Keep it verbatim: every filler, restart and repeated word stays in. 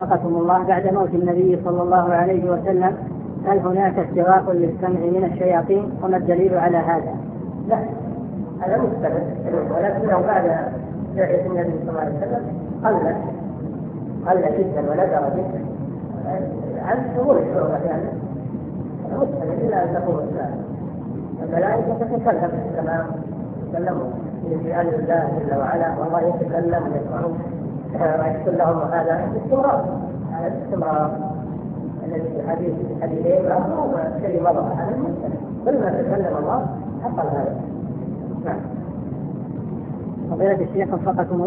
وفقكم الله، بعد موت النبي صلى الله عليه وسلم هل هناك استغاث للسمع من الشياطين وما الدليل على هذا؟ لا، هذا مستمر، ولكنه بعد بعثة النبي صلى الله عليه وسلم قل قل جدا ونذر جدا عن ظهور الشعور يعني مستمر إلى أن تقوم الساعة. الملائكة تتكلم كما تكلموا في آل الله جل وعلا، والله يتكلم ويسمعون ويحصل لهم هذا باستمرار، هذا باستمرار الذي في حديث حديثين هو شيء مضى هذا المستمر، كل ما تكلم الله حصل هذا. نعم. فضيلة الشيخ وفقكم